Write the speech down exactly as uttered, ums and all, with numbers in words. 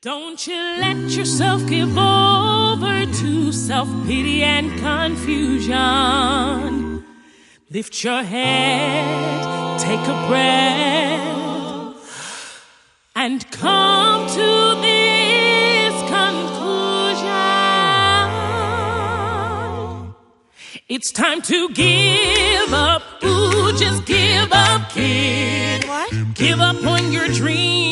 Don't you let yourself give over to self-pity and confusion. Lift your head, take a breath, and come to this conclusion. It's time to give up. Ooh, just give up, kid. What? Give up on your dreams.